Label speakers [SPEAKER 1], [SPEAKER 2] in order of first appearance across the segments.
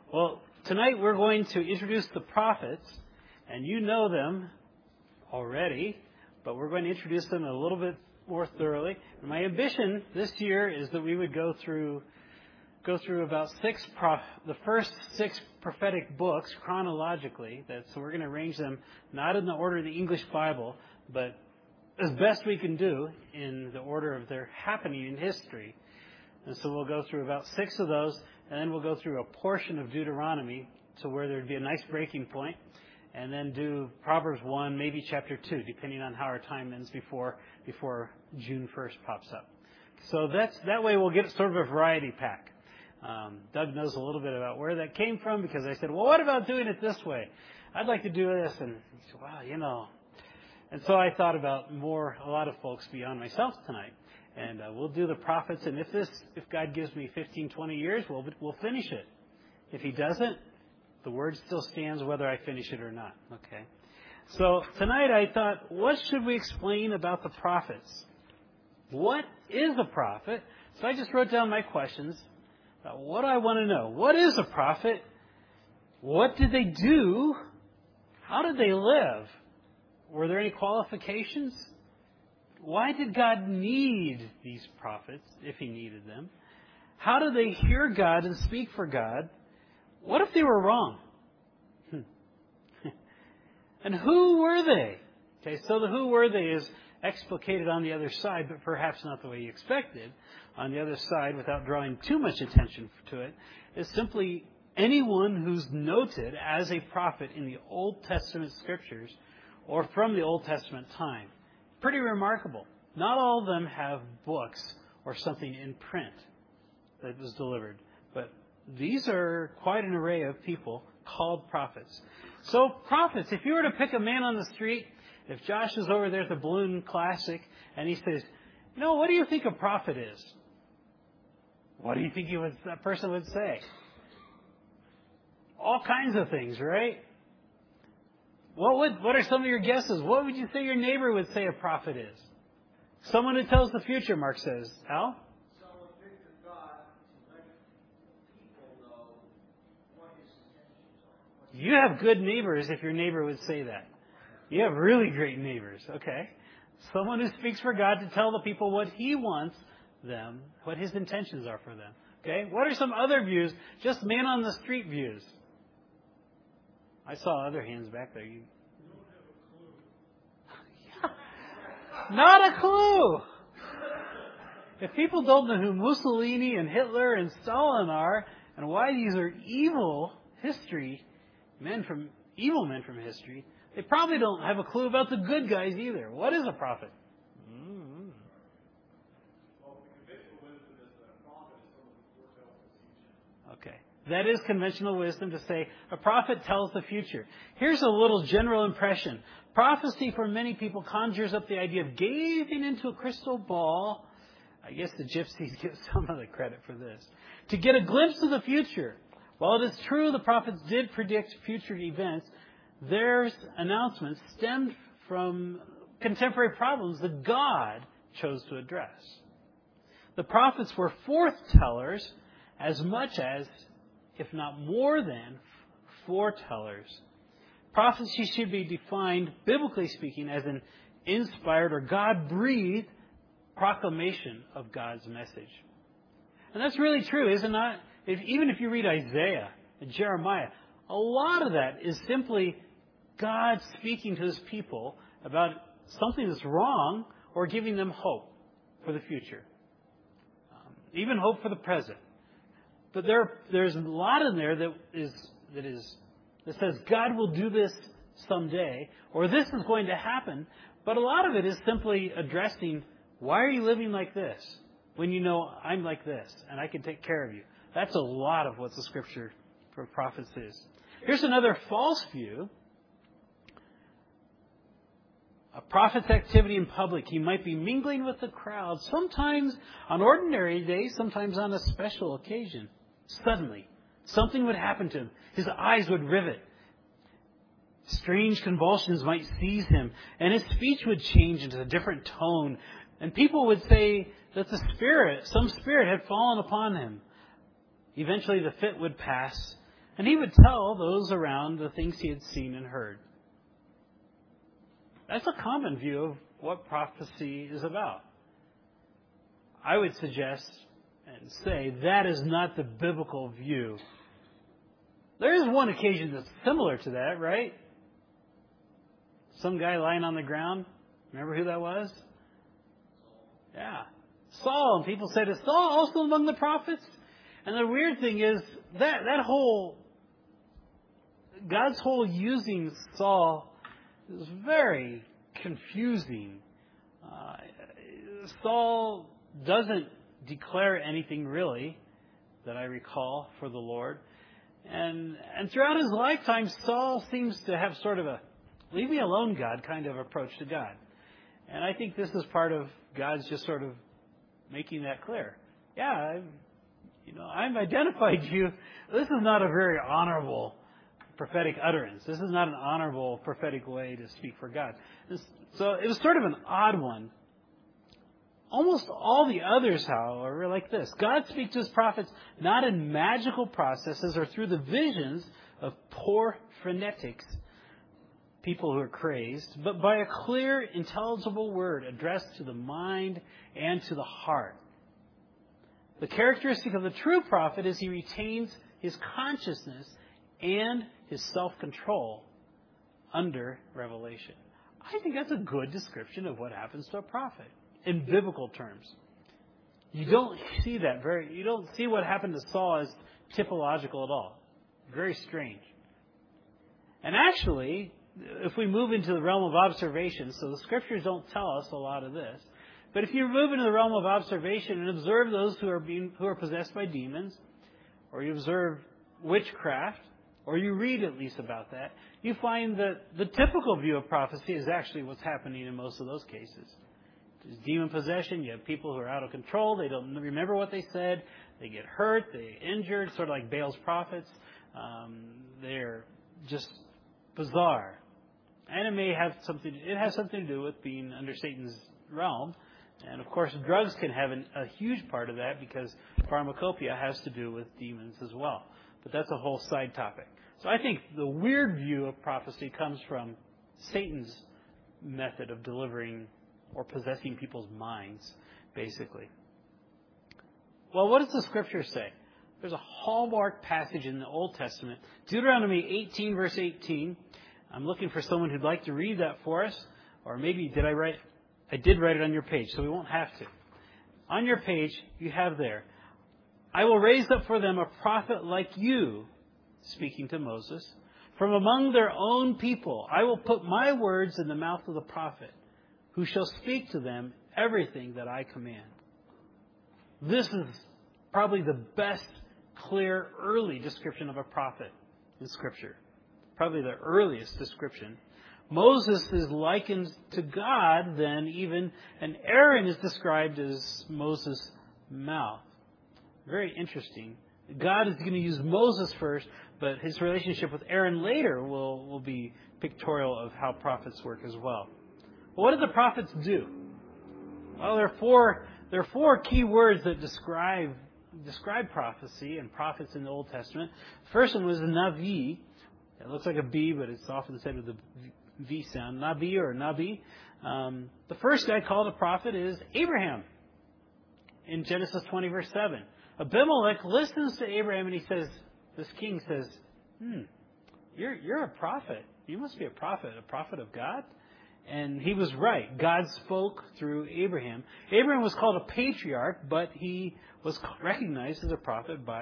[SPEAKER 1] Well, tonight we're going to introduce the prophets, and you know them already, but we're going to introduce them a little bit more thoroughly. And my ambition this year is that we would go through about the first 6 prophetic books chronologically. So we're going to arrange them not in the order of the English Bible, but as best we can do in the order of their happening in history. And so we'll go through about 6 of those, and then we'll go through a portion of Deuteronomy to where there'd be a nice breaking point, and then do Proverbs 1, maybe chapter 2, depending on how our time ends before June 1st pops up. So that way we'll get sort of a variety pack. Doug knows a little bit about where that came from, because I said, well, what about doing it this way? I'd like to do this. And he said, well, And so I thought about a lot of folks beyond myself tonight. And we'll do the prophets. And if God gives me 15, 20 years, we'll finish it. If He doesn't, the word still stands whether I finish it or not. Okay. So tonight I thought, what should we explain about the prophets? What is a prophet? So I just wrote down my questions. What do I want to know? What is a prophet? What did they do? How did they live? Were there any qualifications? Why did God need these prophets, if He needed them? How did they hear God and speak for God? What if they were wrong? And who were they? Okay, so the who were they is explicated on the other side, but perhaps not the way you expected. On the other side, without drawing too much attention to it, is simply anyone who's noted as a prophet in the Old Testament Scriptures or from the Old Testament time. Pretty remarkable. Not all of them have books or something in print that was delivered, but these are quite an array of people called prophets. So prophets, if you were to pick a man on the street, if Josh is over there at the Balloon Classic and he says, what do you think a prophet is? What do you think that person would say? All kinds of things, right? What are some of your guesses? What would you say your neighbor would say a prophet is? Someone who tells the future, Mark says. Al?
[SPEAKER 2] Someone picked of God to let people know what His intentions are.
[SPEAKER 1] You have good neighbors if your neighbor would say that. You have really great neighbors. Okay. Someone who speaks for God to tell the people what He wants them, what His intentions are for them. Okay. What are some other views? Just man on the street views. I saw other hands back there. You don't have a clue. Yeah. Not a clue. If people don't know who Mussolini and Hitler and Stalin are and why these are evil men from history, they probably don't have a clue about the good guys either. What is a prophet?
[SPEAKER 3] Well, the conventional wisdom is that a prophet is someone who foretells the future.
[SPEAKER 1] Okay. That is conventional wisdom to say a prophet tells the future. Here's a little general impression. Prophecy for many people conjures up the idea of gazing into a crystal ball. I guess the gypsies get some of the credit for this. To get a glimpse of the future. While it is true the prophets did predict future events, their announcements stemmed from contemporary problems that God chose to address. The prophets were foretellers as much as, if not more than, foretellers. Prophecy should be defined, biblically speaking, as an inspired or God-breathed proclamation of God's message. And that's really true, isn't it? Even if you read Isaiah and Jeremiah, a lot of that is simply God speaking to His people about something that's wrong or giving them hope for the future. Even hope for the present. But there's a lot in there that says God will do this someday, or this is going to happen. But a lot of it is simply addressing, why are you living like this when you know I'm like this and I can take care of you? That's a lot of what the Scripture for prophets is. Here's another false view. A prophet's activity in public. He might be mingling with the crowd, sometimes on ordinary days, sometimes on a special occasion. Suddenly, something would happen to him. His eyes would rivet. Strange convulsions might seize him, and his speech would change into a different tone. And people would say that some spirit had fallen upon him. Eventually the fit would pass, And he would tell those around the things he had seen and heard. That's a common view of what prophecy is about. I would suggest and say that is not the biblical view. There is one occasion that's similar to that, right? Some guy lying on the ground. Remember who that was? Yeah. Saul. And people said, is Saul also among the prophets? And the weird thing is that God's whole using Saul is very confusing. Saul doesn't declare anything really that I recall for the Lord. And throughout his lifetime, Saul seems to have sort of a leave me alone, God, kind of approach to God. And I think this is part of God's just sort of making that clear. Yeah, I've identified you. This is not a very honorable prophetic utterance. This is not an honorable prophetic way to speak for God. So it was sort of an odd one. Almost all the others, however, are like this. God speaks to his prophets not in magical processes or through the visions of poor phrenetics, people who are crazed, but by a clear, intelligible word addressed to the mind and to the heart. The characteristic of the true prophet is he retains his consciousness and his self-control under revelation. I think that's a good description of what happens to a prophet in biblical terms. You don't see what happened to Saul as typological at all. Very strange. And actually, if we move into the realm of observation, so the scriptures don't tell us a lot of this, but if you move into the realm of observation and observe those who are possessed by demons, or you observe witchcraft, or you read at least about that, you find that the typical view of prophecy is actually what's happening in most of those cases. There's demon possession. You have people who are out of control. They don't remember what they said. They get hurt. They get injured, sort of like Baal's prophets. They're just bizarre. And it has something to do with being under Satan's realm. And of course, drugs can have a huge part of that because pharmacopoeia has to do with demons as well. But that's a whole side topic. So I think the weird view of prophecy comes from Satan's method of delivering or possessing people's minds, basically. Well, what does the Scripture say? There's a hallmark passage in the Old Testament, Deuteronomy 18, verse 18. I'm looking for someone who'd like to read that for us. Or maybe I did write it on your page, so we won't have to. On your page, you have there, I will raise up for them a prophet like you, speaking to Moses, from among their own people. I will put my words in the mouth of the prophet, who shall speak to them everything that I command. This is probably the best, clear, early description of a prophet in Scripture. Probably the earliest description. Moses is likened to God then even, and Aaron is described as Moses' mouth. Very interesting. God is going to use Moses first, but his relationship with Aaron later will be pictorial of how prophets work as well. Well, what do the prophets do? Well, there are four key words that describe prophecy and prophets in the Old Testament. The first one was Navi. It looks like a B, but it's often said with the V sound. Nabi or Nabi. The first guy called a prophet is Abraham in Genesis 20, verse 7. Abimelech listens to Abraham and this king says, you're a prophet. You must be a prophet of God. And he was right. God spoke through Abraham. Abraham was called a patriarch, but he was recognized as a prophet by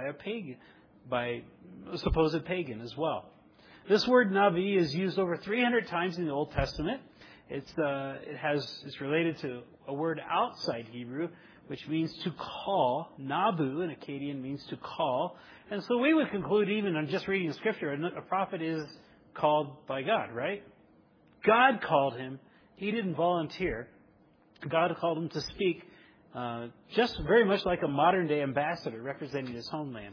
[SPEAKER 1] a supposed pagan as well. This word Navi is used over 300 times in the Old Testament. It's related to a word outside Hebrew, which means to call. Nabu in Akkadian means to call. And so we would conclude, even on just reading Scripture, a prophet is called by God, right? God called him. He didn't volunteer. God called him to speak just very much like a modern-day ambassador representing his homeland.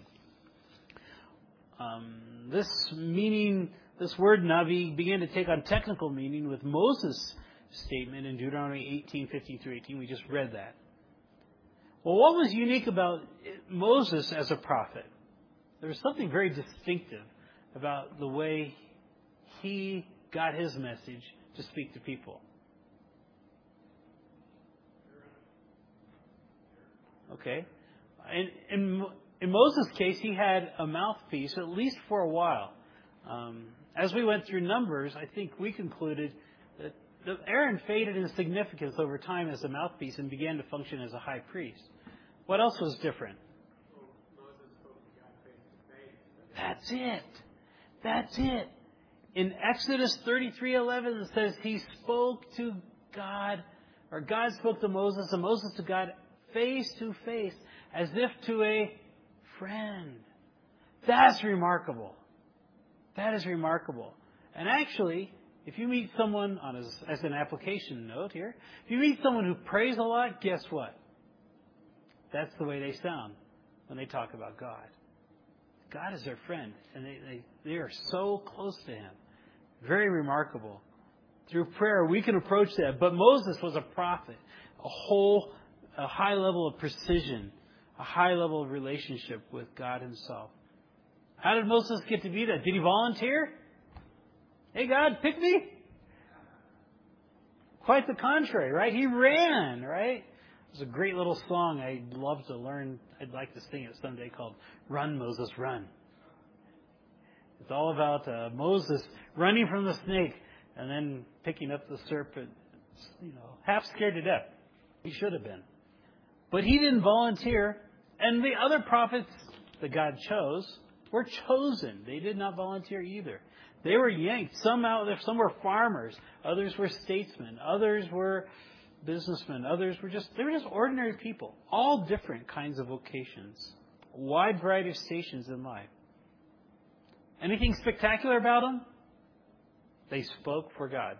[SPEAKER 1] This word Navi began to take on technical meaning with Moses' statement in Deuteronomy 18:15-18. We just read that. Well, what was unique about Moses as a prophet? there was something very distinctive about the way he got his message to speak to people. Okay? In Moses' case, he had a mouthpiece, at least for a while. As we went through Numbers, I think we concluded that Aaron faded in significance over time as a mouthpiece and began to function as a high priest. What else was different?
[SPEAKER 3] Moses spoke to God face to face.
[SPEAKER 1] That's it. That's it. In Exodus 33:11, it says he spoke to God, or God spoke to Moses, and Moses to God face to face, as if to a friend. That's remarkable. That is remarkable. And actually, if you meet someone, as an application note here, if you meet someone who prays a lot, guess what? That's the way they sound when they talk about God. God is their friend, and they are so close to Him. Very remarkable. Through prayer, we can approach that. But Moses was a prophet, a high level of precision, a high level of relationship with God Himself. How did Moses get to be that? Did he volunteer? Hey, God, pick me? Quite the contrary, right? He ran, right? There's a great little song I'd love to learn. I'd like to sing it someday called Run, Moses, Run. It's all about Moses running from the snake and then picking up the serpent, half scared to death. He should have been. But he didn't volunteer. And the other prophets that God chose were chosen. They did not volunteer either. They were yanked. Some were farmers. Others were statesmen. Others were businessmen. Others were just ordinary people. All different kinds of vocations. A wide variety of stations in life. Anything spectacular about them? They spoke for God.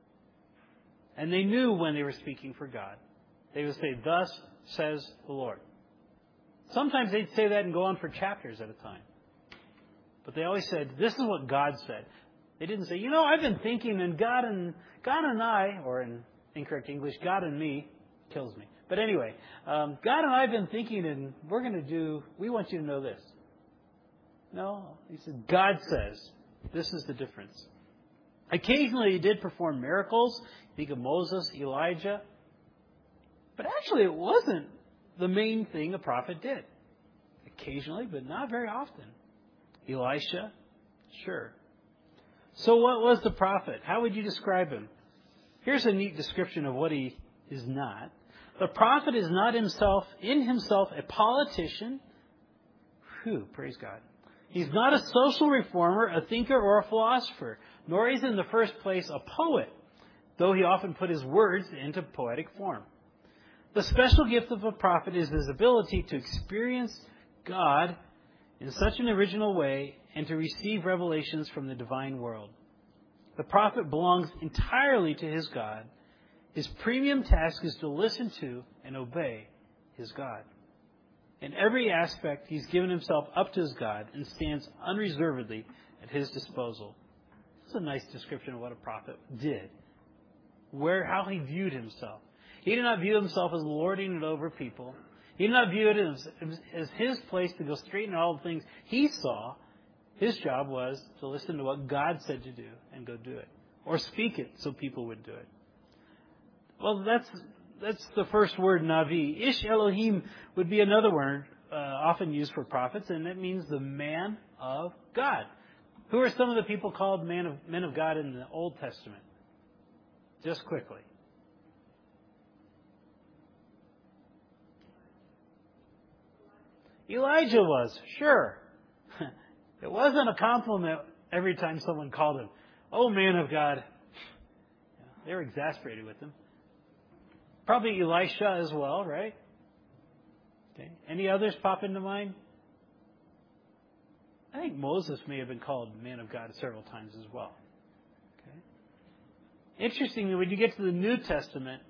[SPEAKER 1] And they knew when they were speaking for God. They would say, "Thus says the Lord." Sometimes they'd say that and go on for chapters at a time. But they always said, "This is what God said." They didn't say, "I've been thinking, and God and I," or in incorrect English, "God and me," kills me. But anyway, "God and I have been thinking, and we want you to know this." No, he said, "God says." This is the difference. Occasionally he did perform miracles. Think of Moses, Elijah. But actually it wasn't the main thing a prophet did. Occasionally, but not very often. Elisha, sure. So what was the prophet? How would you describe him? Here's a neat description of what he is not. The prophet is not in himself a politician. Praise God. He's not a social reformer, a thinker, or a philosopher, nor is in the first place a poet, though he often put his words into poetic form. The special gift of a prophet is his ability to experience God in such an original way and to receive revelations from the divine world. The prophet belongs entirely to his God. His premium task is to listen to and obey his God. In every aspect, he's given himself up to his God and stands unreservedly at his disposal. That's a nice description of what a prophet did. How he viewed himself. He did not view himself as lording it over people. He did not view it as his place to go straighten all the things he saw. His job was to listen to what God said to do and go do it. Or speak it so people would do it. Well, that's the first word, Navi. Ish Elohim would be another word often used for prophets, and it means the man of God. Who are some of the people called men of God in the Old Testament? Just quickly. Elijah was, sure. It wasn't a compliment every time someone called him, "Oh, man of God." They were exasperated with him. Probably Elisha as well, right? Okay. Any others pop into mind? I think Moses may have been called man of God several times as well. Okay. Interestingly, when you get to the New Testament,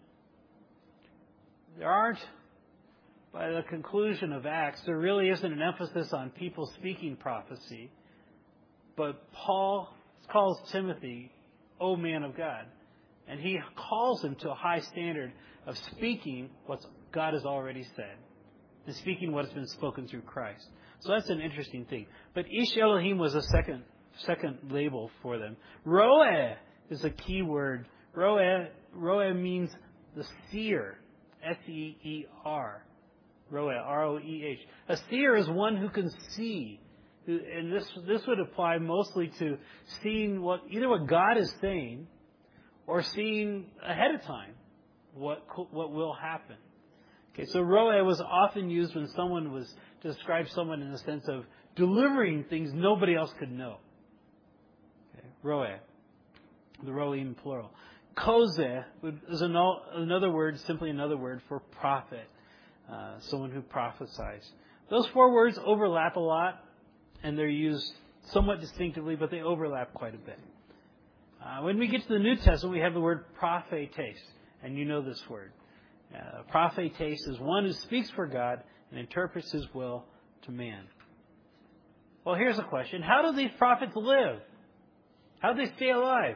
[SPEAKER 1] by the conclusion of Acts, there really isn't an emphasis on people speaking prophecy. But Paul calls Timothy, "O man of God." And he calls him to a high standard of speaking what God has already said. And speaking what has been spoken through Christ. So that's an interesting thing. But Ish Elohim was a second label for them. Roeh is a key word. Roeh means the seer. S-E-E-R. Roeh, R-O-E-H. A seer is one who can see. And this would apply mostly to seeing either what God is saying or seeing ahead of time what will happen. Okay, so Roeh was often used when someone was to describe someone in the sense of delivering things nobody else could know. Okay, Roeh, the Roim plural. Kozeh is another word, simply another word for prophet, someone who prophesies. Those four words overlap a lot, and they're used somewhat distinctively, but they overlap quite a bit. When we get to the New Testament, we have the word prophetes, and you know this word. Prophetes is one who speaks for God and interprets His will to man. Well, here's a question. How do these prophets live? How do they stay alive?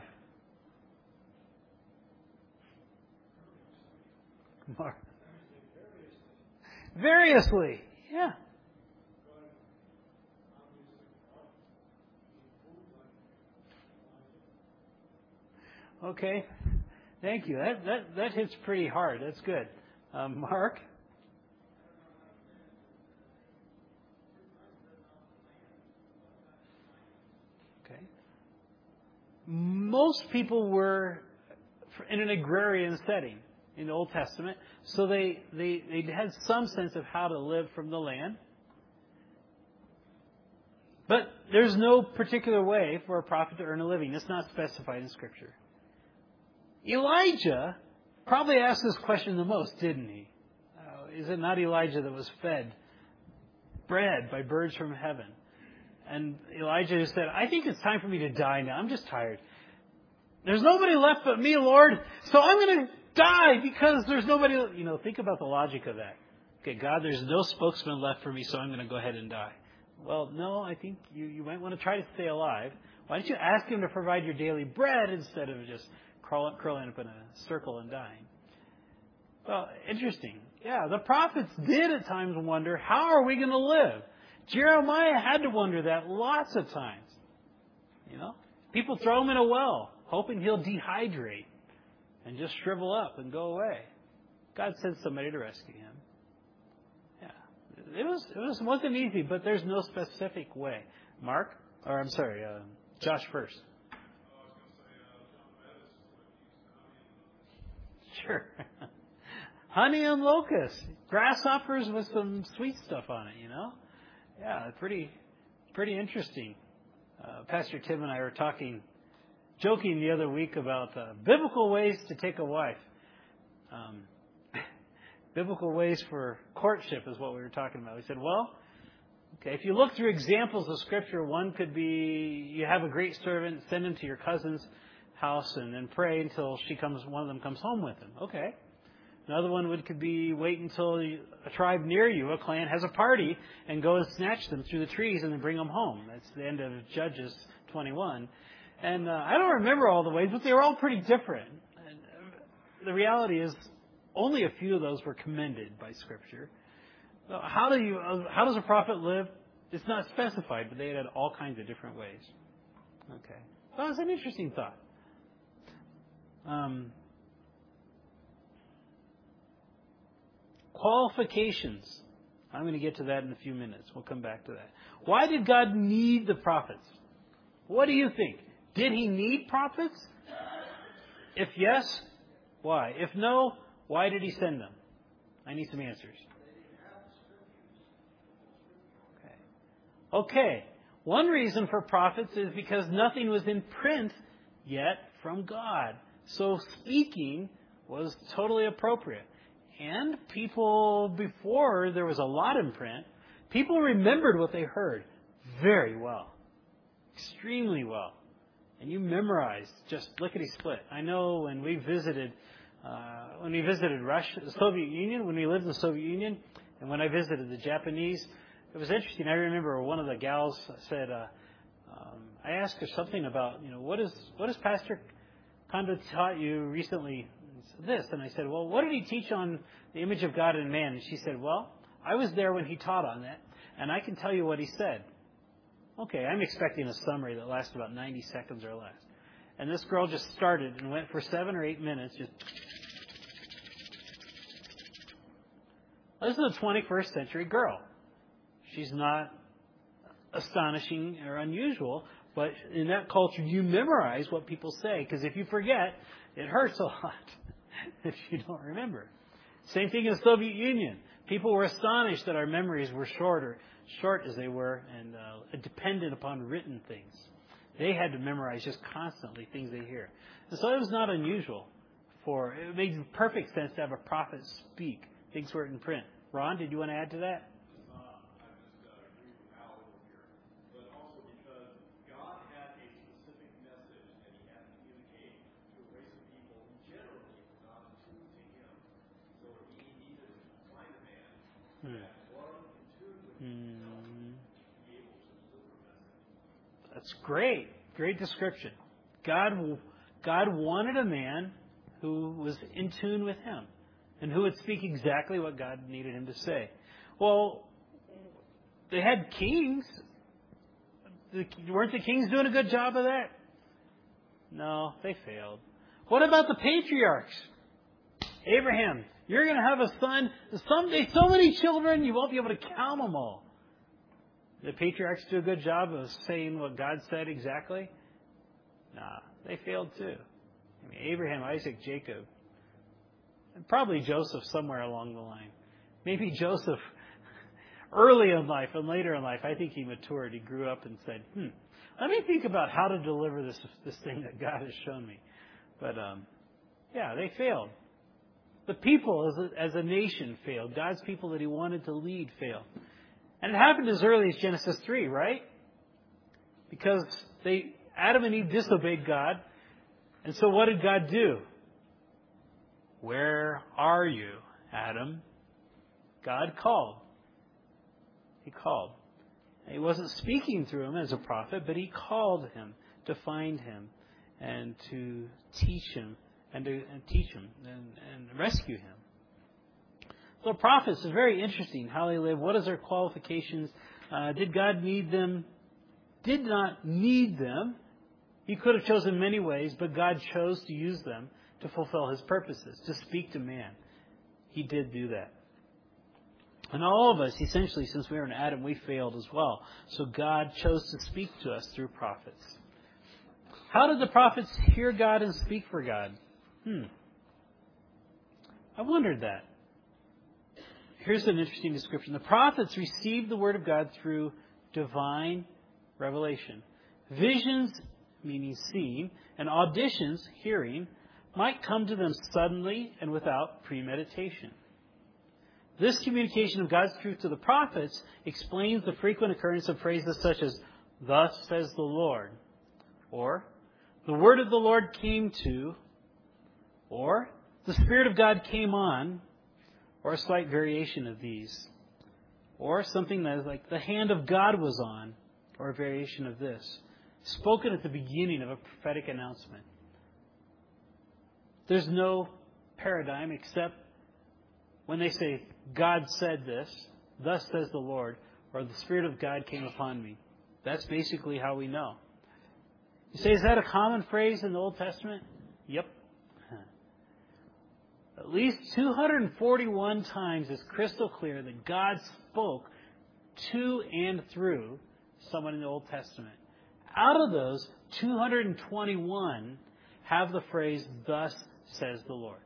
[SPEAKER 1] Mark. Variously. Yeah. Okay. Thank you. That hits pretty hard. That's good. Mark? Okay. Most people were in an agrarian setting in the Old Testament, so they had some sense of how to live from the land. But there's no particular way for a prophet to earn a living. It's not specified in Scripture. Elijah probably asked this question the most, didn't he? Is it not Elijah that was fed bread by birds from heaven? And Elijah said, I think it's time for me to die now. I'm just tired. There's nobody left but me, Lord, so I'm going to die because there's nobody. Think about the logic of that. Okay, God, there's no spokesman left for me, so I'm going to go ahead and die. Well, no, I think you might want to try to stay alive. Why don't you ask Him to provide your daily bread instead of just curling up in a circle and dying? Well, interesting. Yeah, the prophets did at times wonder, how are we going to live? Jeremiah had to wonder that lots of times. People throw him in a well, hoping he'll dehydrate and just shrivel up and go away. God sent somebody to rescue him. Yeah, it wasn't easy, but there's no specific way. Josh first. Sure. Honey and locusts. Grasshoppers with some sweet stuff on it, Yeah, pretty interesting. Pastor Tim and I were joking the other week about biblical ways to take a wife. Biblical ways for courtship is what we were talking about. We said, if you look through examples of Scripture, one could be you have a great servant, send him to your cousin's house and then pray until one of them comes home with him. Okay. Another one could be wait until a tribe near you, a clan, has a party and go and snatch them through the trees and then bring them home. That's the end of Judges 21. And I don't remember all the ways, but they were all pretty different. And the reality is only a few of those were commended by Scripture. So how does a prophet live? It's not specified, but they had all kinds of different ways. Okay. That was an interesting thought. Qualifications. I'm going to get to that in a few minutes. We'll come back to that. Why did God need the prophets? What do you think? Did He need prophets? If yes, why? If no, why did He send them? I need some answers. Okay. One reason for prophets is because nothing was in print yet from God. So speaking was totally appropriate. And people, before there was a lot in print, people remembered what they heard very well. Extremely well. And you memorized just lickety-split. I know when we visited Russia, the Soviet Union, when we lived in the Soviet Union, and when I visited the Japanese, it was interesting. I remember one of the gals said, I asked her something about, what has Pastor Kondo taught you recently? This. And I said, what did he teach on the image of God in man? And she said, I was there when he taught on that. and I can tell you what he said. Okay, I'm expecting a summary that lasts about 90 seconds or less. And this girl just started and went for 7 or 8 minutes. This is a 21st century girl. She's not astonishing or unusual, but in that culture, you memorize what people say, because if you forget, it hurts a lot if you don't remember. Same thing in the Soviet Union. People were astonished that our memories were short as they were, and dependent upon written things. They had to memorize just constantly things they hear. And so it was not unusual it made perfect sense to have a prophet speak things were in print. Ron, did you want to add to that?
[SPEAKER 3] I just agree with Al over here. But also because God had a specific message that he had to communicate to a race of people who generally were not attuned to him. So he needed to find a man that was in tune with himself to be able to deliver a message.
[SPEAKER 1] That's great. Great description. God wanted a man who was in tune with him and who would speak exactly what God needed him to say. Well, they had kings. Weren't the kings doing a good job of that? No, they failed. What about the patriarchs? Abraham, you're going to have a son. Someday, so many children, you won't be able to count them all. The patriarchs do a good job of saying what God said exactly? Nah, they failed too. I mean, Abraham, Isaac, Jacob, and probably Joseph somewhere along the line. Maybe Joseph early in life and later in life. I think he matured. He grew up and said, let me think about how to deliver this thing that God has shown me. But, they failed. The people as a nation failed. God's people that he wanted to lead failed. And it happened as early as Genesis 3, right? Because Adam and Eve disobeyed God. And so what did God do? Where are you, Adam? God called. He called. He wasn't speaking through him as a prophet, but he called him to find him and to teach him and rescue him. So prophets is very interesting how they live. What is their qualifications? Did God need them? Did not need them. He could have chosen many ways, but God chose to use them to fulfill his purposes, to speak to man. He did do that. And all of us, essentially, since we were in Adam, we failed as well. So God chose to speak to us through prophets. How did the prophets hear God and speak for God? I wondered that. Here's an interesting description. The prophets received the word of God through divine revelation. Visions, meaning seeing, and auditions, hearing, might come to them suddenly and without premeditation. This communication of God's truth to the prophets explains the frequent occurrence of phrases such as, "Thus says the Lord," or "The word of the Lord came to," or "The Spirit of God came on," or a slight variation of these, or something that is like "The hand of God was on," or a variation of this, spoken at the beginning of a prophetic announcement. There's no paradigm except when they say, "God said this," "Thus says the Lord," or "The Spirit of God came upon me." That's basically how we know. You say, is that a common phrase in the Old Testament? Yep. At least 241 times it's crystal clear that God spoke to and through someone in the Old Testament. Out of those, 221 have the phrase, "Thus says the Lord."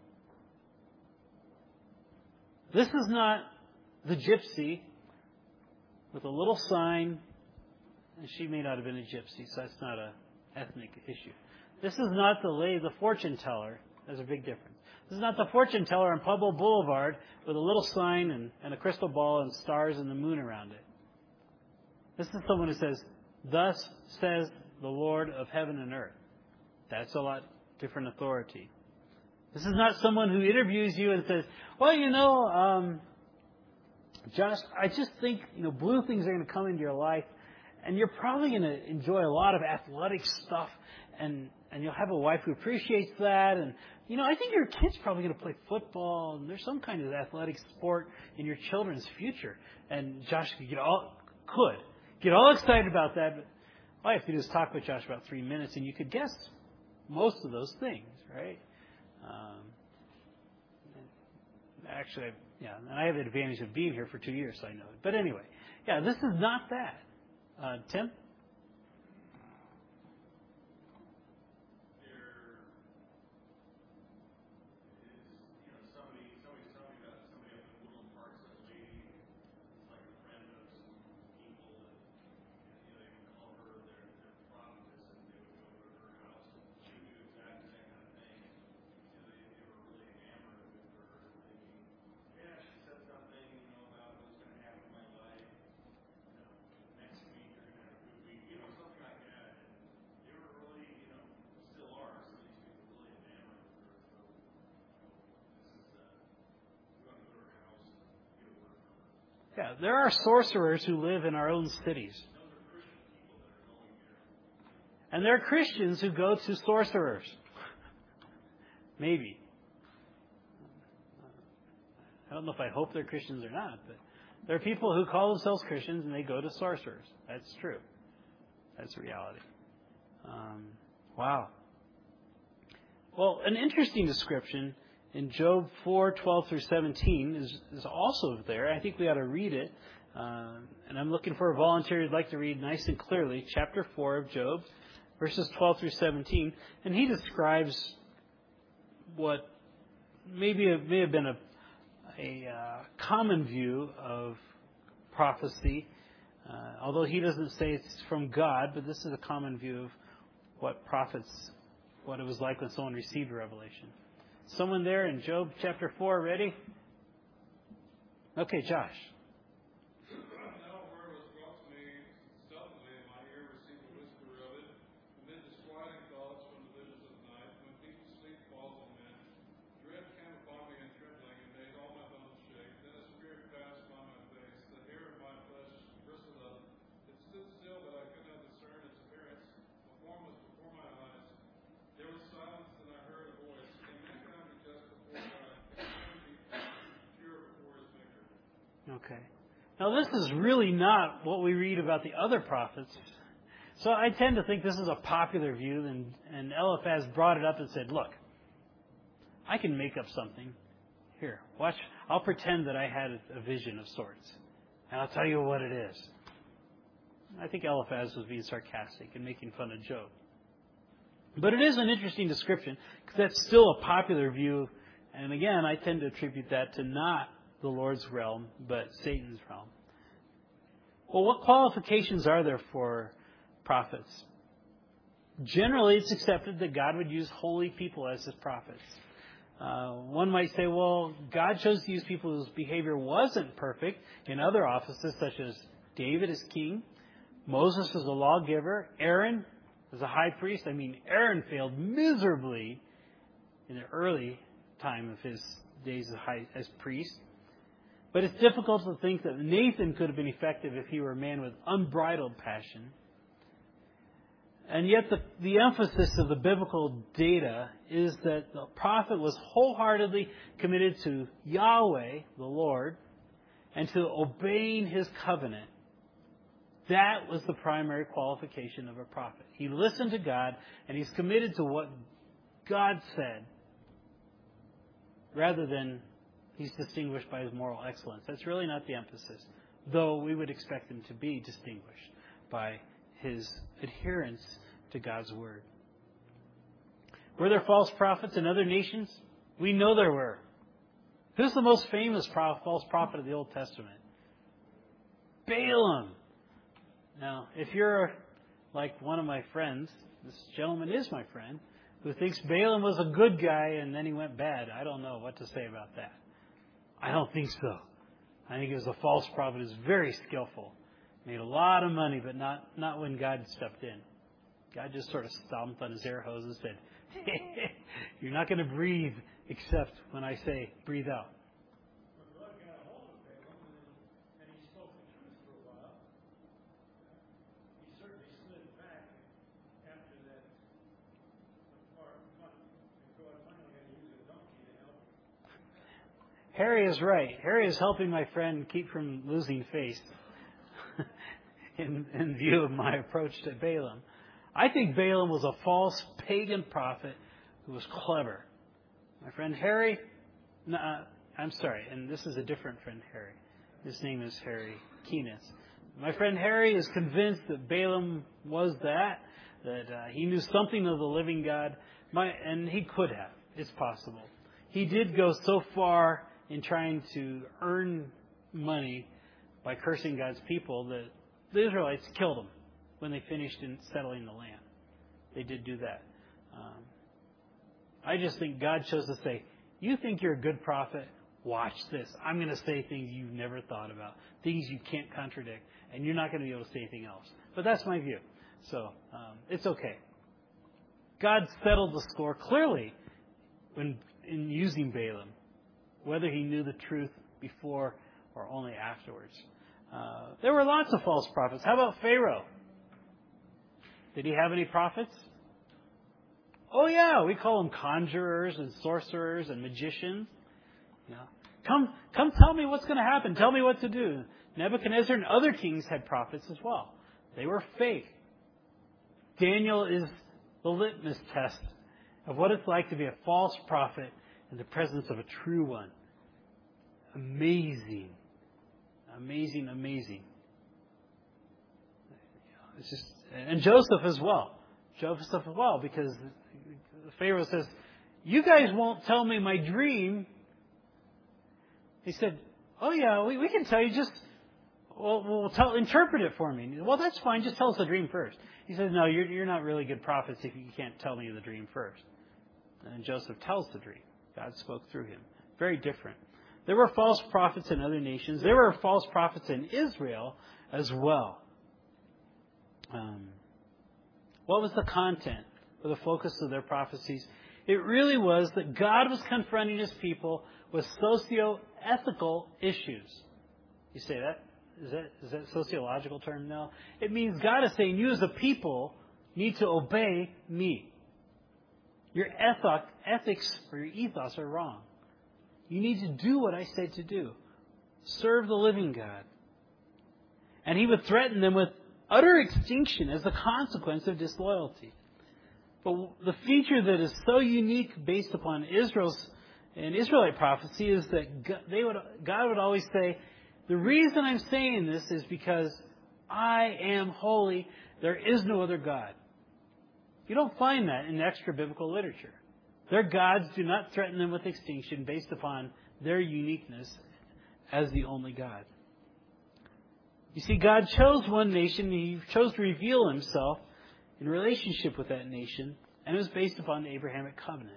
[SPEAKER 1] This is not the gypsy with a little sign, and she may not have been a gypsy, so that's not an ethnic issue. This is not the fortune teller. There's a big difference. This is not the fortune teller on Pueblo Boulevard with a little sign and a crystal ball and stars and the moon around it. This is someone who says, "Thus says the Lord of heaven and earth." That's a lot different authority. This is not someone who interviews you and says, "Well, Josh, I just think, blue things are going to come into your life, and you're probably going to enjoy a lot of athletic stuff, and you'll have a wife who appreciates that, and, I think your kid's probably going to play football, and there's some kind of athletic sport in your children's future." And Josh could get all could get all excited about that, but all you have to do is talk with Josh about 3 minutes, and you could guess most of those things, right? Actually, yeah, and I have the advantage of being here for 2 years, so I know it. But anyway, yeah, this is not that. Tim? Yeah, there are sorcerers who live in our own cities. And there are Christians who go to sorcerers. Maybe. I don't know if I hope they're Christians or not, but there are people who call themselves Christians and they go to sorcerers. That's true. That's reality. Wow. Well, an interesting description in Job 4:12-17 is also there. I think we ought to read it. And I'm looking for a volunteer who'd like to read nice and clearly chapter 4 of Job, verses 12-17. And he describes what may have been a common view of prophecy. Although he doesn't say it's from God, but this is a common view of what it was like when someone received a revelation. Someone there in Job chapter 4, ready? Okay, Josh. Okay. Now, this is really not what we read about the other prophets. So I tend to think this is a popular view, and Eliphaz brought it up and said, look, I can make up something. Here, watch. I'll pretend that I had a vision of sorts, and I'll tell you what it is. I think Eliphaz was being sarcastic and making fun of Job. But it is an interesting description, because that's still a popular view. And again, I tend to attribute that to not the Lord's realm, but Satan's realm. Well, what qualifications are there for prophets? Generally, it's accepted that God would use holy people as his prophets. One might say, well, God chose to use people whose behavior wasn't perfect in other offices, such as David as king, Moses as a lawgiver, Aaron as a high priest. I mean, Aaron failed miserably in the early time of his days as priest. But it's difficult to think that Nathan could have been effective if he were a man with unbridled passion. And yet the emphasis of the biblical data is that the prophet was wholeheartedly committed to Yahweh, the Lord, and to obeying his covenant. That was the primary qualification of a prophet. He listened to God, and he's committed to what God said, rather than he's distinguished by his moral excellence. That's really not the emphasis, though we would expect him to be distinguished by his adherence to God's word. Were there false prophets in other nations? We know there were. Who's the most famous false prophet of the Old Testament? Balaam. Now, if you're like one of my friends, this gentleman is my friend, who thinks Balaam was a good guy and then he went bad, I don't know what to say about that. I don't think so. I think he was a false prophet. He was very skillful. Made a lot of money, but not when God stepped in. God just sort of stomped on his air hose and said, hey, you're not going to breathe except when I say breathe out.
[SPEAKER 2] But God got a hold of Balaam, and he spoke the truth for a while. He certainly slid back after that part. God finally had to use a donkey to help him.
[SPEAKER 1] Harry is right. Harry is helping my friend keep from losing face. in view of my approach to Balaam. I think Balaam was a false pagan prophet who was clever. My friend Harry, I'm sorry, and this is a different friend Harry. His name is Harry Keenis. My friend Harry is convinced that Balaam was that he knew something of the living God, and he could have. It's possible. He did go so far in trying to earn money by cursing God's people that the Israelites killed him when they finished in settling the land. They did do that. I just think God chose to say, you think you're a good prophet? Watch this. I'm going to say things you've never thought about, things you can't contradict, and you're not going to be able to say anything else. But that's my view. So it's okay. God settled the score clearly in using Balaam, whether he knew the truth before or only afterwards. There were lots of false prophets. How about Pharaoh? Did he have any prophets? Oh yeah, we call them conjurers and sorcerers and magicians. You know, come tell me what's going to happen. Tell me what to do. Nebuchadnezzar and other kings had prophets as well. They were fake. Daniel is the litmus test of what it's like to be a false prophet in the presence of a true one. Amazing. Amazing, amazing. It's just, and Joseph as well. Joseph as well, because Pharaoh says, you guys won't tell me my dream. He said, oh yeah, we can tell you, just we'll interpret it for me. Well, that's fine, just tell us the dream first. He says, no, you're not really good prophets if you can't tell me the dream first. And Joseph tells the dream. God spoke through him. Very different. There were false prophets in other nations. There were false prophets in Israel as well. What was the content or the focus of their prophecies? It really was that God was confronting His people with socio-ethical issues. You say that? Is that a sociological term? No. It means God is saying you as a people need to obey me. Your ethics or your ethos are wrong. You need to do what I said to do. Serve the living God. And He would threaten them with utter extinction as a consequence of disloyalty. But the feature that is so unique based upon Israelite prophecy is that God would always say, the reason I'm saying this is because I am holy. There is no other God. You don't find that in extra-biblical literature. Their gods do not threaten them with extinction based upon their uniqueness as the only God. You see, God chose one nation. He chose to reveal Himself in relationship with that nation, and it was based upon the Abrahamic covenant.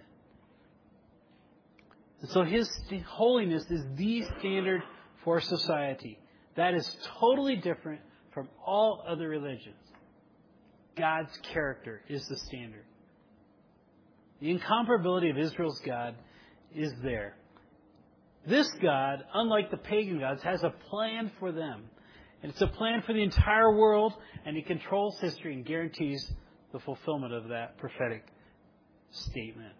[SPEAKER 1] And so His holiness is the standard for society. That is totally different from all other religions. God's character is the standard. The incomparability of Israel's God is there. This God, unlike the pagan gods, has a plan for them. And it's a plan for the entire world, and He controls history and guarantees the fulfillment of that prophetic statement.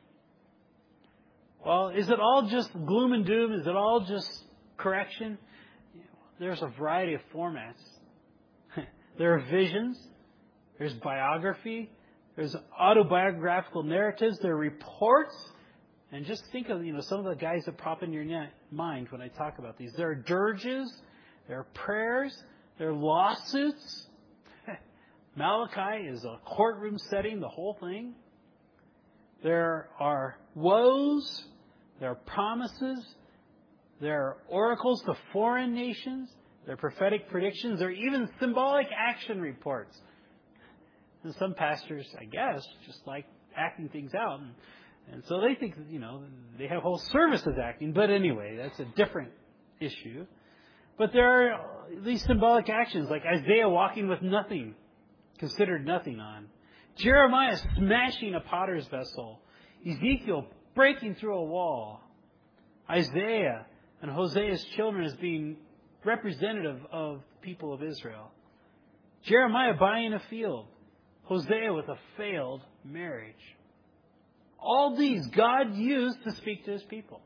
[SPEAKER 1] Well, is it all just gloom and doom? Is it all just correction? There's a variety of formats. There are visions. There's biography. There's autobiographical narratives. There are reports. And just think of some of the guys that pop in your mind when I talk about these. There are dirges. There are prayers. There are lawsuits. Malachi is a courtroom setting, the whole thing. There are woes. There are promises. There are oracles to foreign nations. There are prophetic predictions. There are even symbolic action reports. And some pastors, I guess, just like acting things out. And so they think, they have whole services acting. But anyway, that's a different issue. But there are these symbolic actions, like Isaiah walking with nothing, considered nothing on. Jeremiah smashing a potter's vessel. Ezekiel breaking through a wall. Isaiah and Hosea's children as being representative of the people of Israel. Jeremiah buying a field. Hosea with a failed marriage. All these God used to speak to His people.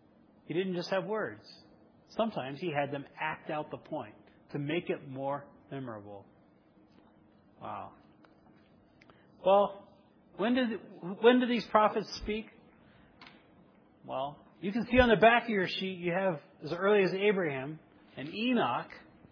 [SPEAKER 1] He didn't just have words. Sometimes He had them act out the point to make it more memorable. Wow. Well, when did these prophets speak? Well, you can see on the back of your sheet you have as early as Abraham and Enoch.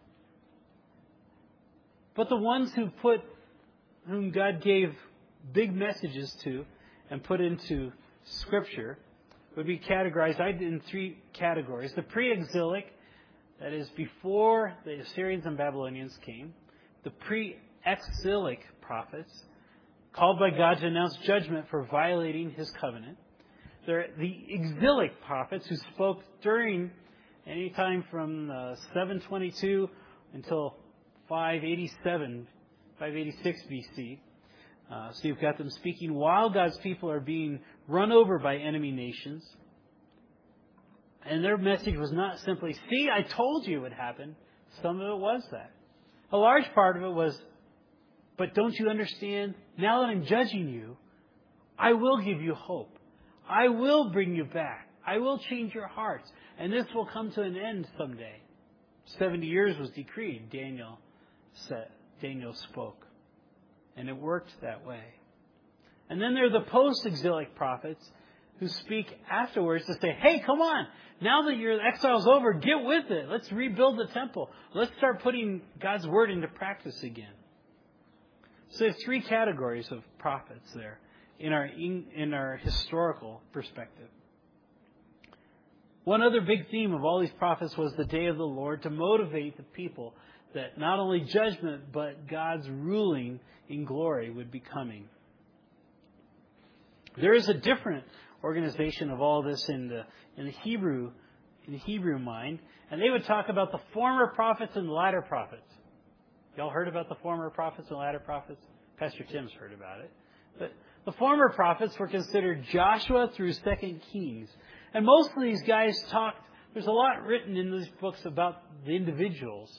[SPEAKER 1] But the ones whom God gave big messages to and put into Scripture would be categorized in three categories. The pre-exilic, that is before the Assyrians and Babylonians came. The pre-exilic prophets, called by God to announce judgment for violating His covenant. There are the exilic prophets who spoke during any time from 722 until 586 BC. So you've got them speaking while God's people are being run over by enemy nations. And their message was not simply, see, I told you it would happen. Some of it was that. A large part of it was, but don't you understand? Now that I'm judging you, I will give you hope. I will bring you back. I will change your hearts. And this will come to an end someday. 70 years was decreed, Daniel spoke. And it worked that way. And then there are the post-exilic prophets who speak afterwards to say, hey, come on. Now that your exile's over, get with it. Let's rebuild the temple. Let's start putting God's word into practice again. So there's three categories of prophets there in our historical perspective. One other big theme of all these prophets was the day of the Lord, to motivate the people that not only judgment but God's ruling in glory would be coming. There is a different organization of all this in the Hebrew mind, and they would talk about the former prophets and the latter prophets. Y'all heard about the former prophets and latter prophets? Pastor Tim's heard about it. But the former prophets were considered Joshua through 2 Kings. And most of these guys there's a lot written in these books about the individuals.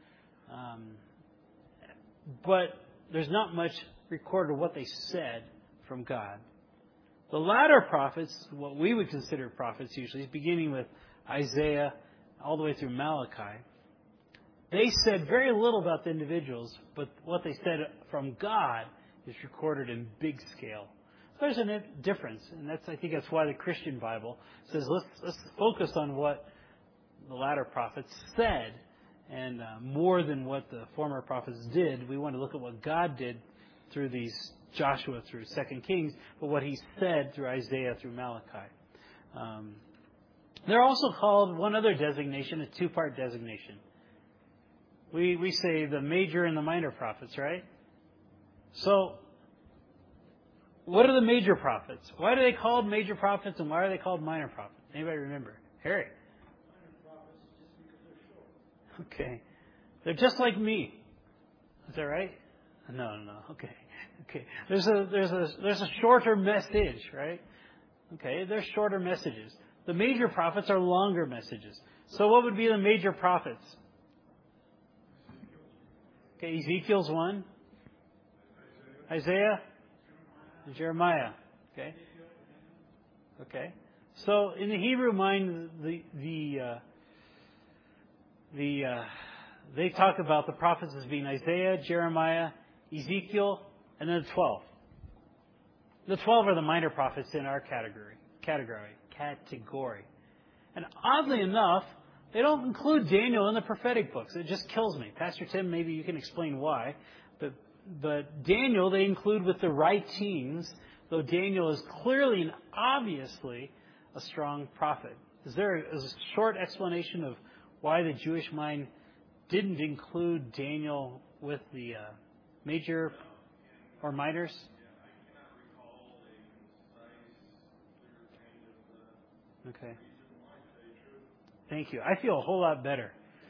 [SPEAKER 1] But there's not much recorded of what they said from God. The latter prophets, what we would consider prophets usually, beginning with Isaiah all the way through Malachi, they said very little about the individuals, but what they said from God is recorded in big scale. So there's a difference, and I think that's why the Christian Bible says let's focus on what the latter prophets said, and more than what the former prophets did. We want to look at what God did through these Joshua through 2 Kings, but what He said through Isaiah through Malachi. They're also called one other designation, a two-part designation. We say the major and the minor prophets, right? So, what are the major prophets? Why are they called major prophets and why are they called minor prophets? Anybody remember? Harry?
[SPEAKER 2] Minor prophets just because they're short.
[SPEAKER 1] Okay. They're just like me. Is that right? No. Okay. There's a shorter message, right? Okay, there's shorter messages. The major prophets are longer messages. So what would be the major prophets? Okay, Ezekiel's one. Isaiah and Jeremiah. Okay. So in the Hebrew mind, they talk about the prophets as being Isaiah, Jeremiah, Ezekiel, and then the 12. The 12 are the minor prophets in our category. And oddly enough, they don't include Daniel in the prophetic books. It just kills me. Pastor Tim, maybe you can explain why. But Daniel they include with the right teams, though Daniel is clearly and obviously a strong prophet. Is there a short explanation of why the Jewish mind didn't include Daniel with the major or minors? Okay. Thank you. I feel a whole lot better.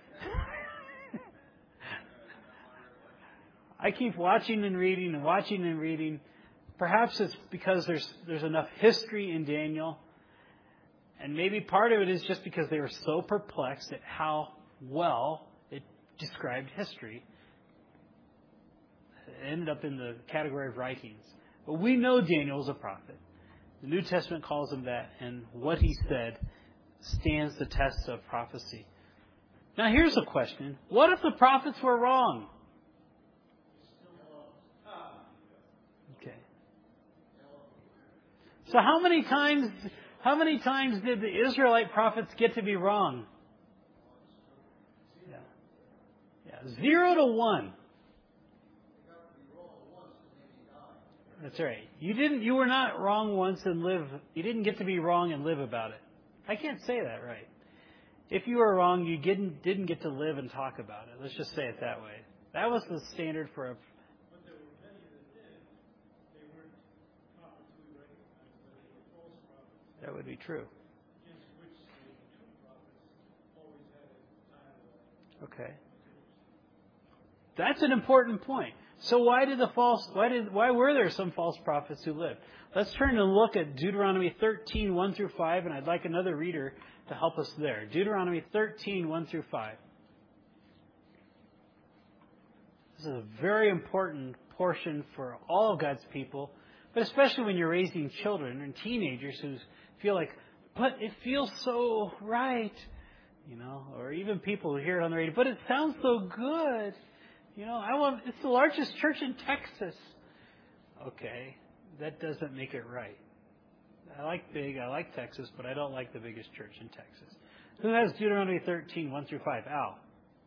[SPEAKER 1] I keep watching and reading. Perhaps it's because there's enough history in Daniel. And maybe part of it is just because they were so perplexed at how well it described history. It ended up in the category of writings. But we know Daniel is a prophet. The New Testament calls him that, and what he said stands the test of prophecy. Now here's a question. What if the prophets were wrong? Okay. So how many times did the Israelite prophets get to be wrong? Yeah, 0 to 1. That's right. You were not wrong once and you didn't get to be wrong and live about it. I can't say that right. If you were wrong, you didn't get to live and talk about it. Let's just say it that way. That was the standard for a...
[SPEAKER 2] But there were many that did. They weren't prophets we recognized, but they were false prophets.
[SPEAKER 1] That would be true.
[SPEAKER 2] Against which the true prophets always had a time.
[SPEAKER 1] Okay. That's an important point. So why were there some false prophets who lived? Let's turn and look at Deuteronomy 13, 1 through 5, and I'd like another reader to help us there. Deuteronomy 13, 1 through 5. This is a very important portion for all of God's people, but especially when you're raising children and teenagers who feel like, but it feels so right, or even people who hear it on the radio, but it sounds so good. It's the largest church in Texas. Okay, that doesn't make it right. I like Texas, but I don't like the biggest church in Texas. Who has Deuteronomy 13, 1 through 5? Al.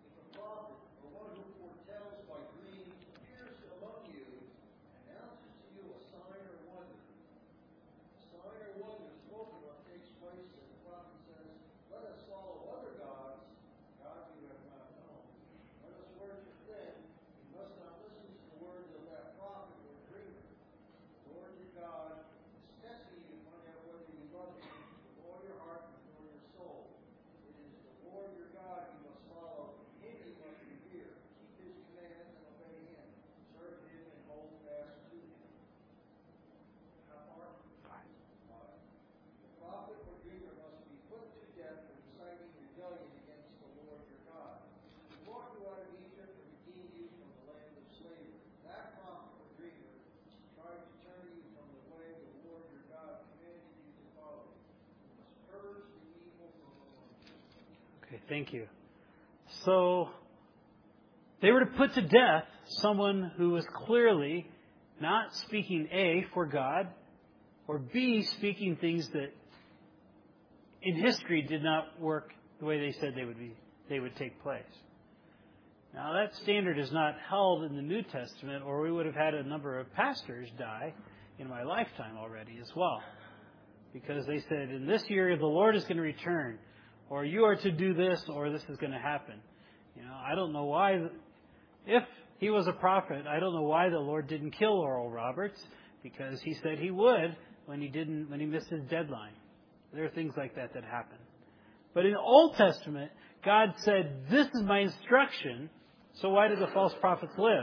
[SPEAKER 1] Okay, thank you. So, they were to put to death someone who was clearly not speaking A, for God, or B, speaking things that in history did not work the way they said they would take place. Now, that standard is not held in the New Testament, or we would have had a number of pastors die in my lifetime already as well. Because they said, in this year, the Lord is going to return, or you are to do this, or this is going to happen. I don't know why. If he was a prophet, I don't know why the Lord didn't kill Oral Roberts, because he said he would when he missed his deadline. There are things like that happen. But in the Old Testament, God said, this is my instruction, so why did the false prophets live?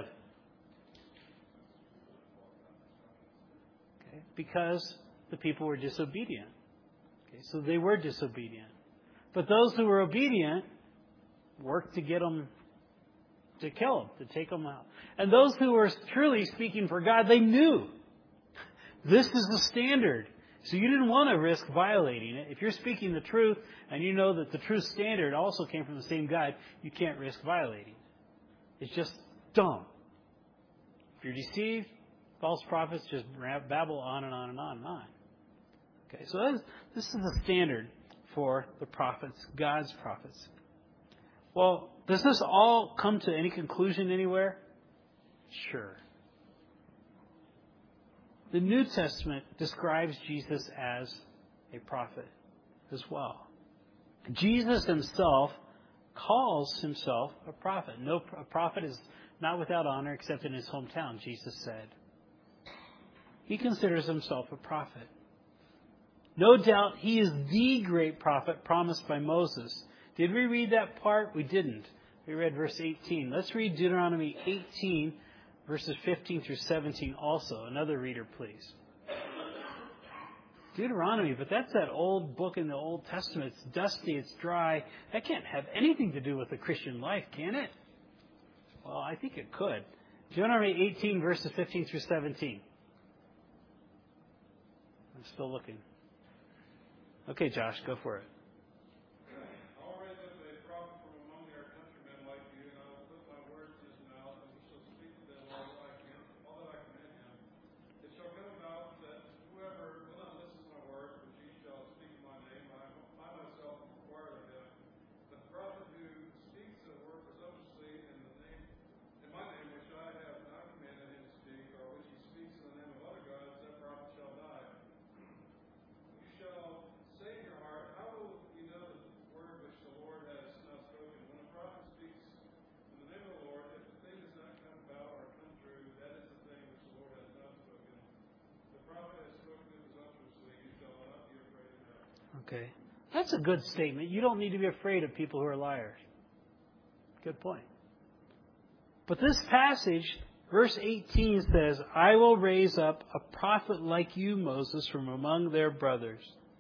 [SPEAKER 1] Okay, because the people were disobedient. Okay, so they were disobedient. But those who were obedient worked to get them, to kill them, to take them out. And those who were truly speaking for God, they knew this is the standard. So you didn't want to risk violating it. If you're speaking the truth and you know that the true standard also came from the same God, you can't risk violating it. It's just dumb. If you're deceived, false prophets just babble on and on and on and on. Okay, so this is the standard for the prophets, God's prophets. Well, does this all come to any conclusion anywhere? Sure. The New Testament describes Jesus as a prophet as well. Jesus himself calls himself a prophet. A prophet is not without honor except in his hometown, Jesus said. He considers himself a prophet. No doubt he is the great prophet promised by Moses. Did we read that part? We didn't. We read verse 18. Let's read Deuteronomy 18, verses 15 through 17 also. Another reader, please. Deuteronomy, but that's that old book in the Old Testament. It's dusty, it's dry. That can't have anything to do with the Christian life, can it? Well, I think it could. Deuteronomy 18, verses 15 through 17. I'm still looking. Okay, Josh, go for it.
[SPEAKER 3] I'll raise up a prophet from among our countrymen like you, and I will put my words in his mouth, and he shall speak to them all that I command him. It
[SPEAKER 1] Okay. That's a good statement. You don't need to be afraid of people who are liars. Good point. But this passage, verse 18 says, I will raise up a prophet like you, Moses, from among their brothers.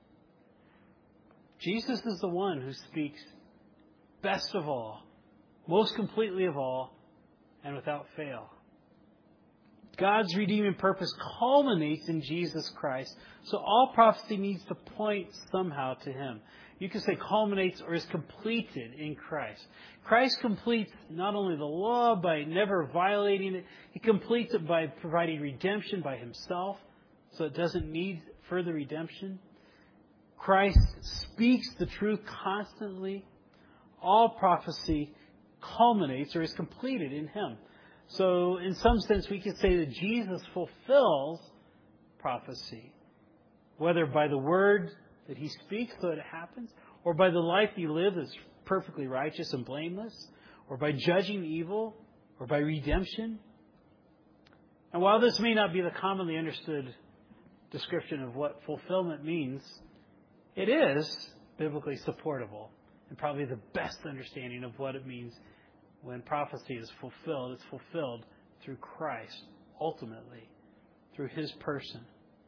[SPEAKER 1] Jesus is the one who speaks best of all, most completely of all, and without fail. God's redeeming purpose culminates in Jesus Christ. So all prophecy needs to point somehow to Him. You can say culminates or is completed in Christ. Christ completes not only the law by never violating it, He completes it by providing redemption by Himself, so it doesn't need further redemption. Christ speaks the truth constantly. All prophecy culminates or is completed in Him. So in some sense we could say that Jesus fulfills prophecy, whether by the word that He speaks so it happens, or by the life He lived that's perfectly righteous and blameless, or by judging evil, or by redemption. And while this may not be the commonly understood description of what fulfillment means, it is biblically supportable and probably the best understanding of what it means when prophecy is fulfilled. It's fulfilled through Christ, ultimately, through His person.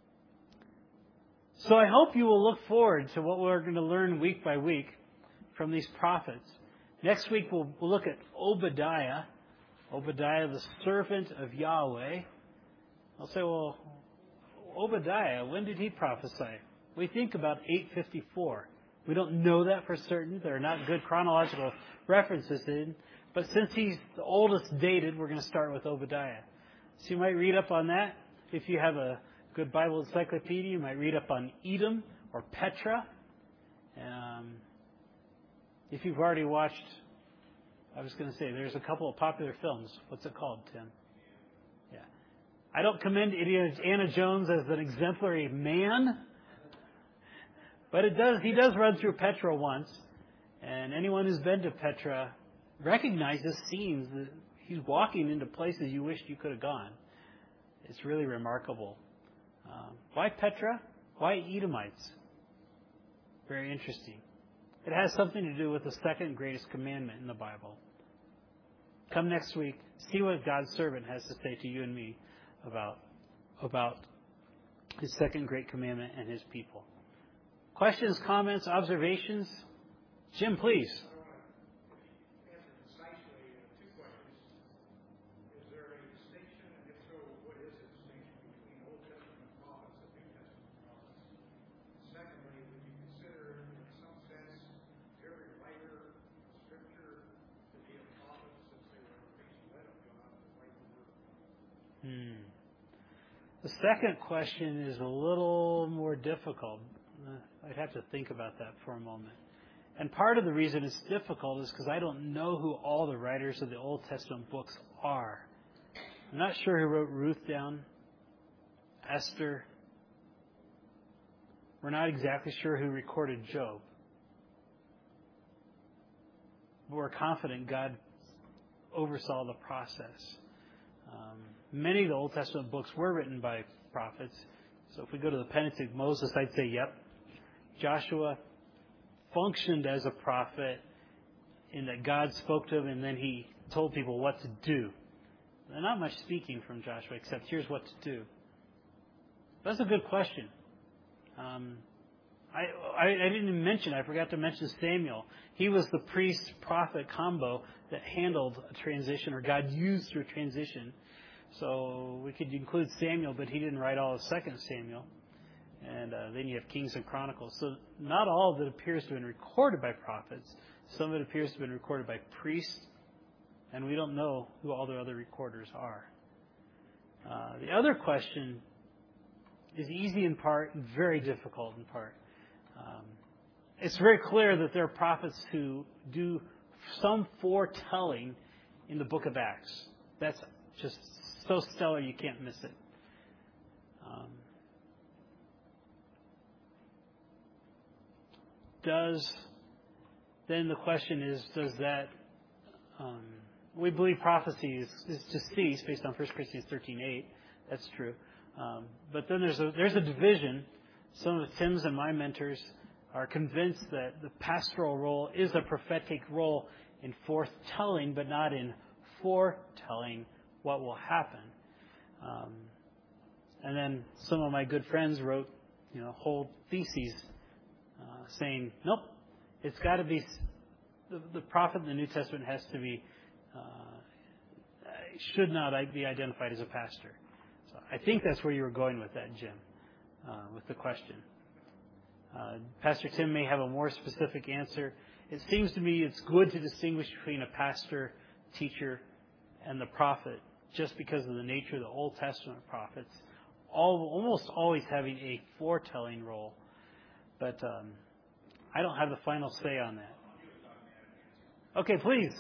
[SPEAKER 1] So I hope you will look forward to what we're going to learn week by week from these prophets. Next week we'll look at Obadiah, the servant of Yahweh. I'll say, well, Obadiah, when did he prophesy? We think about 854. We don't know that for certain. There are not good chronological references in. But since he's the oldest dated, we're going to start with Obadiah. So you might read up on that. If you have a good Bible encyclopedia, you might read up on Edom or Petra. If you've already watched, I was going to say, there's a couple of popular films. What's it called, Tim? Yeah. I don't commend Indiana Jones as an exemplary man, but he does run through Petra once. And anyone who's been to Petra recognizes scenes that he's walking into places you wished you could have gone. It's really remarkable. Why Petra? Why Edomites? Very interesting. It has something to do with the second greatest commandment in the Bible. Come next week, see what God's servant has to say to you and me about His second great commandment and His people. Questions, comments, observations? Jim, please. The second question is a little more difficult. I'd have to think about that for a moment. And part of the reason it's difficult is because I don't know who all the writers of the Old Testament books are. I'm not sure who wrote Ruth down, Esther. We're not exactly sure who recorded Job. But we're confident God oversaw the process. Many of the Old Testament books were written by prophets. So if we go to the Pentateuch, Moses, I'd say, yep. Joshua functioned as a prophet in that God spoke to him and then he told people what to do. There's not much speaking from Joshua except here's what to do. That's a good question. I forgot to mention Samuel. He was the priest-prophet combo that handled a transition, or God used through a transition. So we could include Samuel, but he didn't write all of 2 Samuel. And then you have Kings and Chronicles. So not all of it appears to have been recorded by prophets. Some of it appears to have been recorded by priests. And we don't know who all the other recorders are. The other question is easy in part and very difficult in part. It's very clear that there are prophets who do some foretelling in the book of Acts. That's just so stellar you can't miss it. Then the question is, does that... we believe prophecy is to cease based on 1 Corinthians 13:8. That's true. But then there's a division. Some of Tim's and my mentors are convinced that the pastoral role is a prophetic role in forthtelling, but not in foretelling what will happen. And then some of my good friends wrote, whole theses saying, nope, it's got to be the prophet in the New Testament has to be should not be identified as a pastor. So I think that's where you were going with that, Jim, with the question. Pastor Tim may have a more specific answer. It seems to me it's good to distinguish between a pastor, teacher, and the prophet, just because of the nature of the Old Testament prophets, almost always having a foretelling role. But I don't have the final say on that. Okay, please.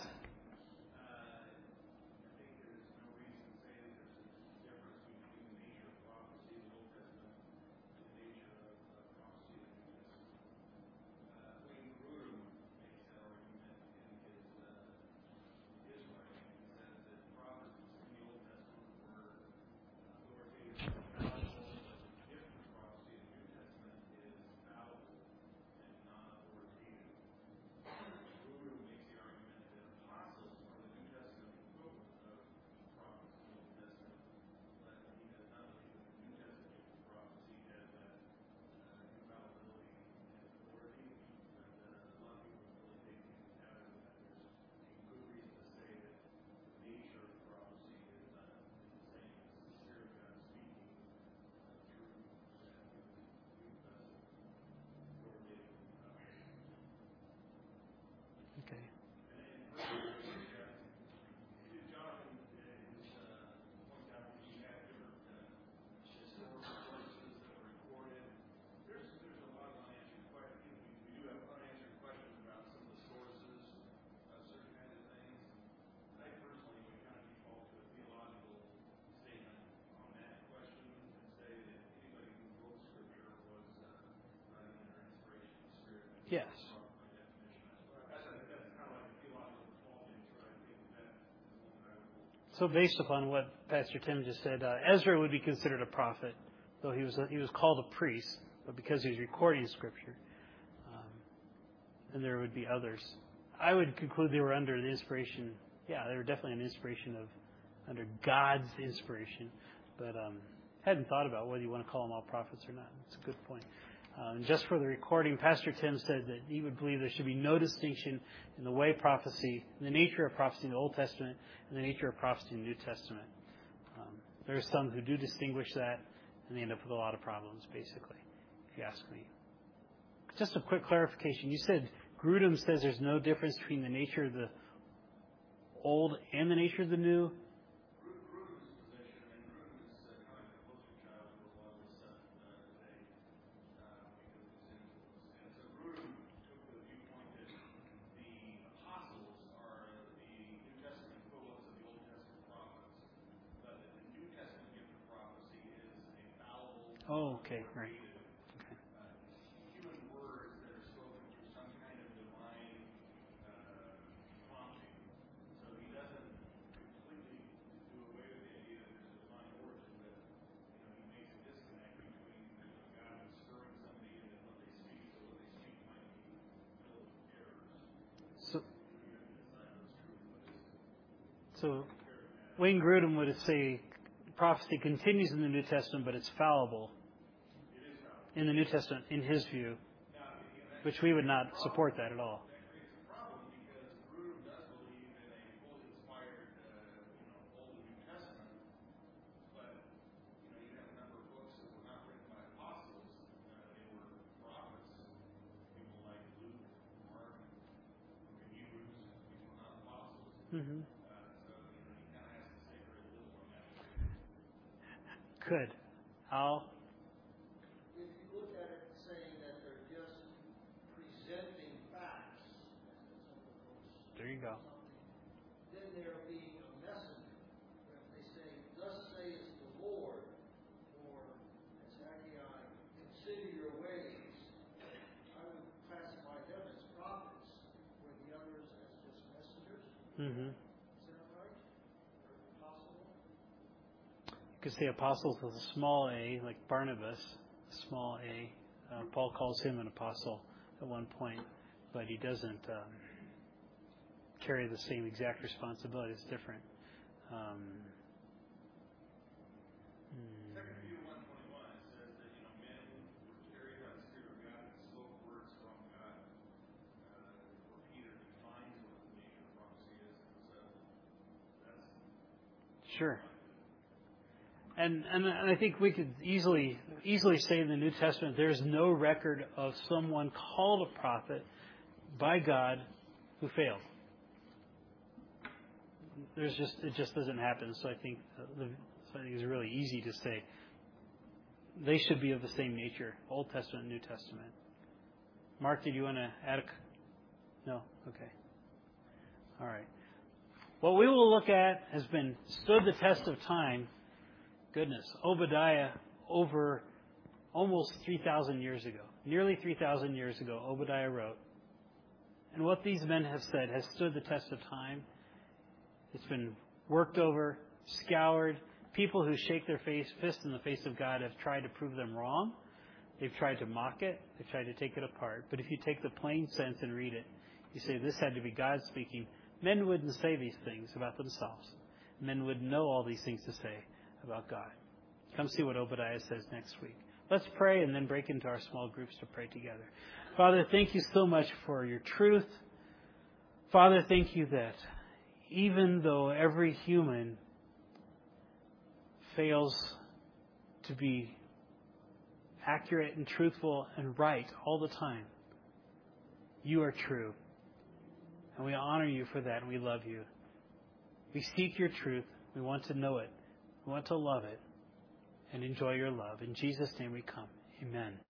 [SPEAKER 1] Yes. So based upon what Pastor Tim just said, Ezra would be considered a prophet, though he was called a priest, but because he was recording Scripture, and there would be others. I would conclude they were under the inspiration. Yeah, they were definitely an inspiration under God's inspiration, but hadn't thought about whether you want to call them all prophets or not. It's a good point. Just for the recording, Pastor Tim said that he would believe there should be no distinction in the way prophecy, in the nature of prophecy in the Old Testament, and the nature of prophecy in the New Testament. There are some who do distinguish that, and they end up with a lot of problems, basically, if you ask me. Just a quick clarification. You said Grudem says there's no difference between the nature of the Old and the nature of the New. Oh, okay, right. Okay.
[SPEAKER 3] Human words that are spoken through some kind of divine prompting. So he doesn't completely do away with the idea that there's a divine origin, but he makes a disconnect between God inspiring somebody and what they speak, so what they speak might be filled with errors.
[SPEAKER 1] So Wayne Grudem would say prophecy continues in the New Testament, but it's fallible in the New Testament, in his view, which we would not support that at all.
[SPEAKER 3] That creates a problem because Grudem does believe in a fully inspired, Old and New Testament, but you have a number of books that were not written by apostles; they were prophets. People like Luke, Mark, and Hebrews. These were not apostles.
[SPEAKER 1] Mm-hmm.
[SPEAKER 3] So he kind of has to say very little on that.
[SPEAKER 1] Good. Al?
[SPEAKER 2] If you look at it saying that they're just presenting facts,
[SPEAKER 1] There you go.
[SPEAKER 2] then they're being a messenger. But if they say, thus saith the Lord, or as Haggai, consider your ways, I would classify them as prophets, or the others as just messengers.
[SPEAKER 1] Mm-hmm.
[SPEAKER 2] Is that right? Or possible?
[SPEAKER 1] You could say apostles with a small a, like Barnabas, small a. Paul calls him an apostle. at one point, but he doesn't carry the same exact responsibility. It's different.
[SPEAKER 3] Second Peter 1:21, it says that men were carried by the Spirit of God and spoke words from God. Or Peter defines what the nature of prophecy is, and that's
[SPEAKER 1] Sure. And I think we could easily say in the New Testament there's no record of someone called a prophet by God who failed. It just doesn't happen. So I think it's really easy to say they should be of the same nature, Old Testament and New Testament. Mark, did you want to add No? Okay. All right. What we will look at has been stood the test of time. Goodness, Obadiah over almost 3,000 years ago. Nearly 3,000 years ago, Obadiah wrote. And what these men have said has stood the test of time. It's been worked over, scoured. People who shake their fist in the face of God have tried to prove them wrong. They've tried to mock it. They've tried to take it apart. But if you take the plain sense and read it, you say this had to be God speaking. Men wouldn't say these things about themselves. Men would know all these things to say about God. Come see what Obadiah says next week. Let's pray and then break into our small groups to pray together. Father, thank you so much for your truth. Father, thank you that even though every human fails to be accurate and truthful and right all the time, you are true. And we honor you for that, and we love you. We seek your truth. We want to know it. We want to love it and enjoy your love. In Jesus' name we come. Amen.